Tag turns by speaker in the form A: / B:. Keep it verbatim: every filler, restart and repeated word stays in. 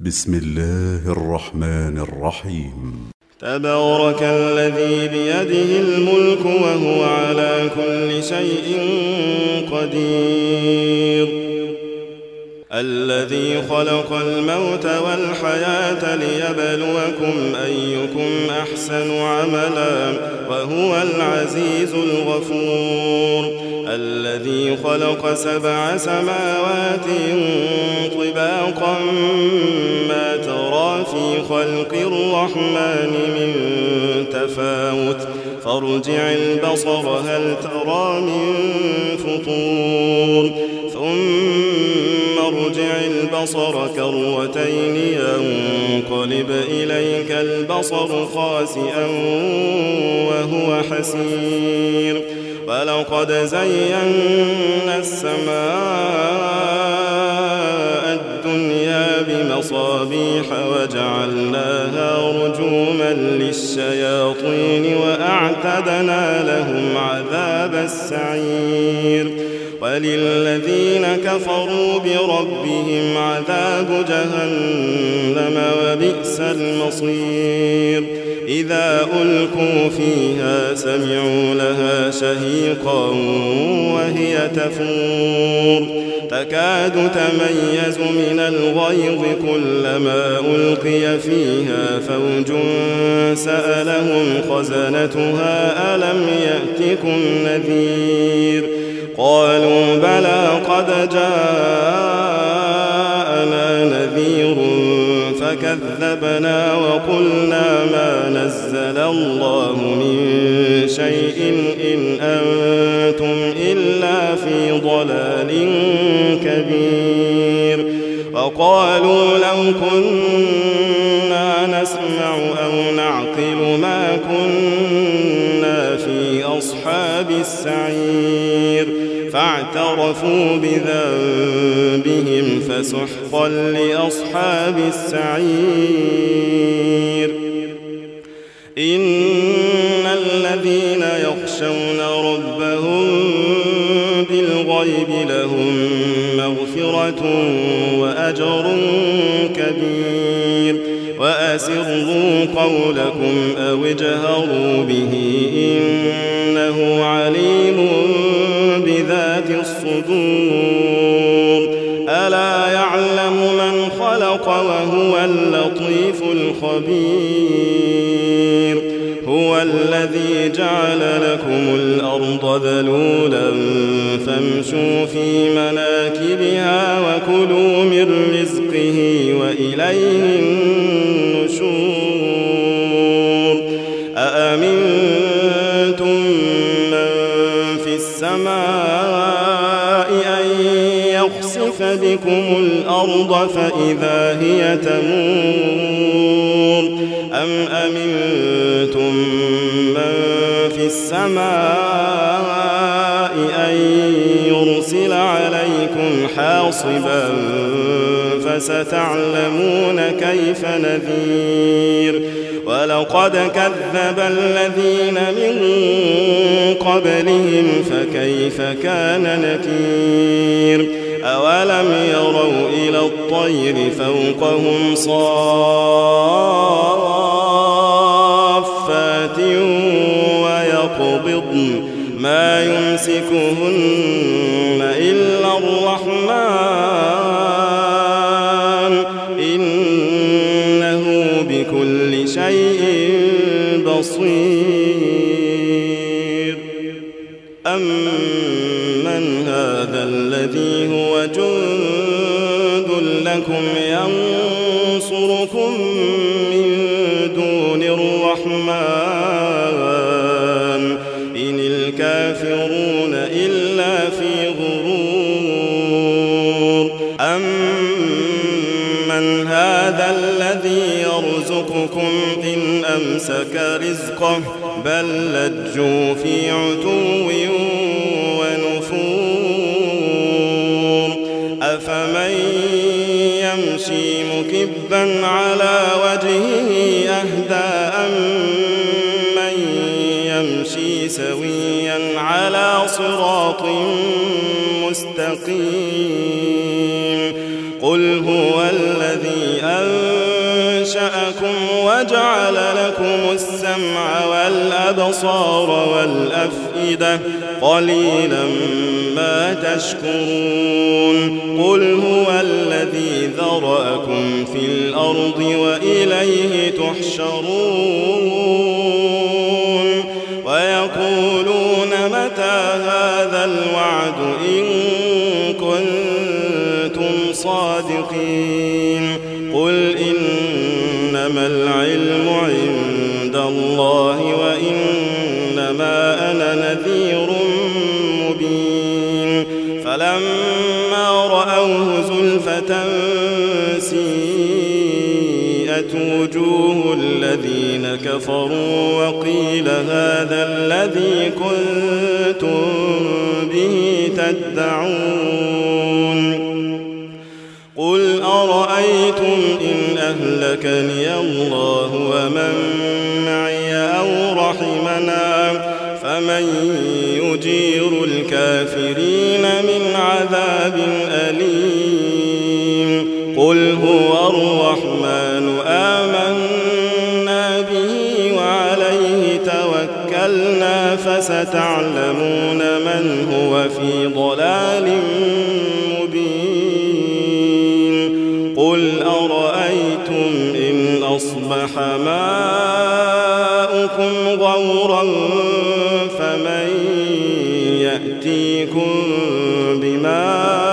A: بسم الله الرحمن الرحيم.
B: تبارك الذي بيده الملك وهو على كل شيء قدير، الذي خلق الموت والحياة ليبلوكم أيكم أحسن عملا وهو العزيز الغفور، الذي خلق سبع سماوات طباقا ما ترى في خلق الرحمن من تفاوت فارجع البصر هل ترى من فطور ثم ارجع البصر كرتين ينقلب إليك البصر خاسئا وهو حسير، ولقد زينا السماء الدنيا بمصابيح وجعلناها رجوما للشياطين وأعتدنا لهم عذاب السعير، وللذين كفروا بربهم عذاب جهنم وبئس المصير، إذا ألقوا فيها سمعوا لها شهيقا وهي تفور تكاد تميز من الغيظ كلما ألقي فيها فوج سألهم خزنتها ألم يأتكم نذير، قالوا بلى قد جاءنا نذير فكذبنا وقلنا ما نزل الله من شيء إن أنتم إلا في ضلال كبير، وقالوا لو كنا نسمع أو نعقل ما كنا في أصحاب السعير، فاعترفوا بذنبهم فسحقا لأصحاب السعير. إن الذين يخشون ربهم بالغيب لهم مغفرة وأجر كبير، وأسروا قولكم أو اجهروا به إنه عليم بذات الصدور، ألا يعلم من خلق وهو اللطيف الخبير، هو الذي جعل لكم الأرض ذلولا فامشوا في مناكبها وكلوا من رزقه وإليه النشور، أأمنتم من في السماء أن يخسف بكم الأرض فإذا هي تمور، أم أمنتم من في السماء أن يرسل عليكم حاصبا فستعلمون كيف نذير، ولقد كذب الذين من قبلهم فكيف كان نكير، أولم يروا إلى الطير فوقهم صافات ويقبضن ما يمسكهن إلا الرحمن إنه بكل شيء بصير، أمن هذا الذي هو جند لكم ينصركم من دون الرحمن إن الكافرون إلا في غرور، أمن هذا الذي يرزقكم إن أمسك رزقه بل لجوا في عتو ونفور، أفمن يمشي مكبا على وجهه أهدى أمن يمشي سويا على صراط مستقيم، قل هو الذي أنزل أنشأكم وجعل لكم السمع والأبصار والأفئدة قليلا ما تشكرون قل هو الذي ذرأكم في الأرض وإليه تحشرون ويقولون متى هذا الوعد إن كنتم صادقين قل إنما العلم عند الله وإنما أنا نذير مبين فلما رأوه زلفة سيئت وجوه الذين كفروا وقيل هذا الذي كنتم به تدعون قل أرأيتم إن أهلكني الله ومن معي أو رحمنا فمن يجير الكافرين من عذاب أليم قل هو الرحمن آمنا به وعليه توكلنا فستعلمون من هو في ضلال مبين قل أرأيتم إن أصبح ماؤكم غورا فمن يأتيكم بماء